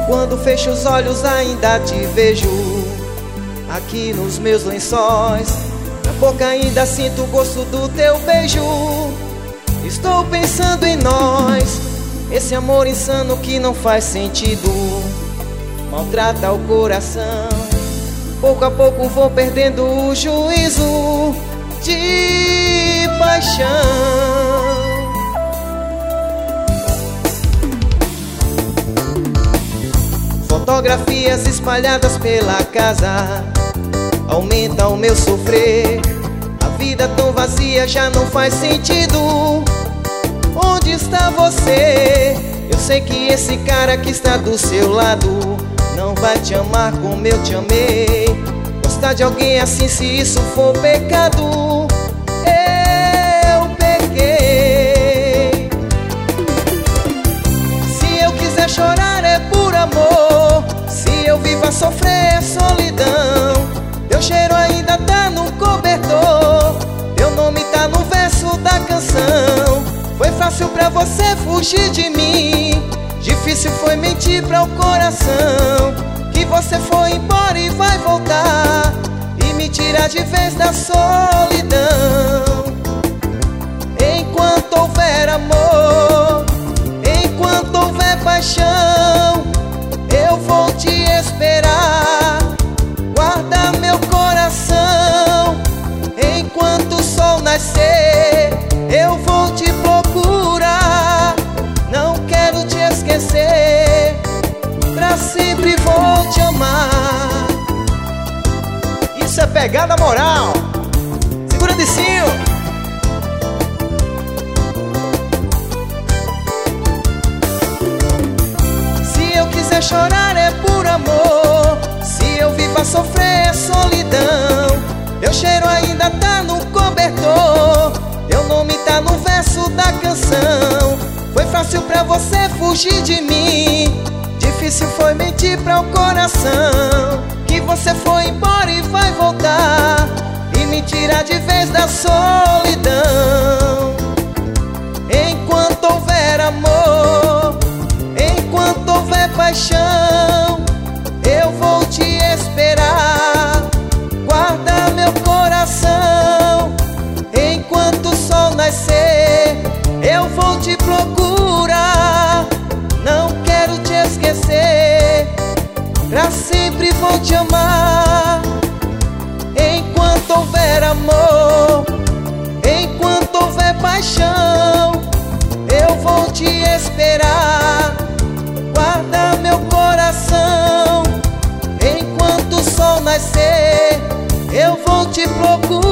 Quando fecho os olhos ainda te vejo aqui nos meus lençóis. Na boca ainda sinto o gosto do teu beijo. Estou pensando em nós, esse amor insano que não faz sentido, maltrata o coração. Pouco a pouco vou perdendo o juízo de paixão. Fotografias espalhadas pela casa aumentam o meu sofrer. A vida tão vazia já não faz sentido. Onde está você? Eu sei que esse cara que está do seu lado não vai te amar como eu te amei. Gostar de alguém assim, se isso for pecado, eu pequei. Se eu quiser chorar é por amor, se eu vivo a sofrer é solidão. Teu cheiro ainda tá no cobertor, teu nome tá no verso da canção. Foi fácil pra você fugir de mim, difícil foi mentir pra o coração. Que você foi embora e vai voltar e me tirar de vez da solidão. Enquanto houver amor, enquanto houver paixão, eu vou te esperar. Guarda meu coração, enquanto o sol nascer, eu vou te procurar. Não quero te esquecer, pra sempre vou te amar. Isso é pegada moral. Segura Dicinho. Se eu quiser chorar é por amor, se eu vivo a sofrer é solidão. Teu cheiro ainda tá no cobertor, teu nome tá no verso da canção. Foi fácil pra você fugir de mim, difícil foi mentir pra o coração. Que você foi embora e vai voltar e me tirar de vez da solidão. Enquanto houver amor, enquanto houver paixão, eu vou te esperar. Guarda meu coração, enquanto o sol nascer, eu vou te procurar. Não quero te esquecer, pra sempre vou te amar. Enquanto houver amor, enquanto houver paixão, eu vou te esperar. Guarda meu coração, enquanto o sol nascer, eu vou te procurar.